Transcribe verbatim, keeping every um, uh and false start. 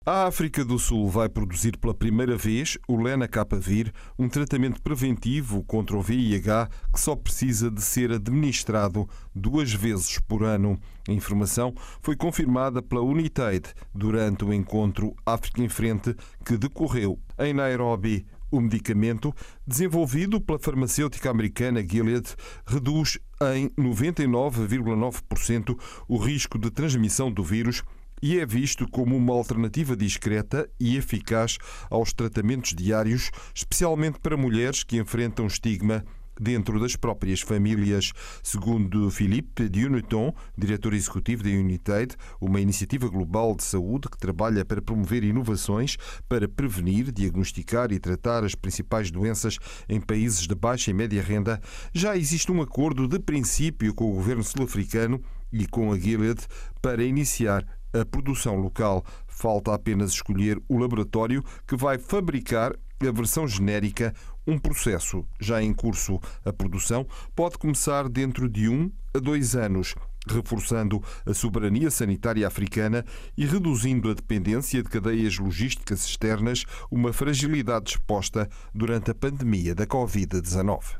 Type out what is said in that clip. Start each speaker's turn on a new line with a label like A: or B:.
A: A África do Sul vai produzir pela primeira vez o Lenacapavir, um tratamento preventivo contra o V I H que só precisa de ser administrado duas vezes por ano. A informação foi confirmada pela Unitaid durante o encontro África em Frente que decorreu em Nairobi. O medicamento, desenvolvido pela farmacêutica americana Gilead, reduz em noventa e nove vírgula nove por cento o risco de transmissão do vírus e é visto como uma alternativa discreta e eficaz aos tratamentos diários, especialmente para mulheres que enfrentam estigma dentro das próprias famílias. Segundo Philippe Duneton, diretor executivo da Unitaid, uma iniciativa global de saúde que trabalha para promover inovações para prevenir, diagnosticar e tratar as principais doenças em países de baixa e média renda, já existe um acordo de princípio com o governo sul-africano e com a Gilead para iniciar a produção local. Falta apenas escolher o laboratório que vai fabricar a versão genérica, um processo já em curso. A produção pode começar dentro de um a dois anos, reforçando a soberania sanitária africana e reduzindo a dependência de cadeias logísticas externas, uma fragilidade exposta durante a pandemia da covid dezenove.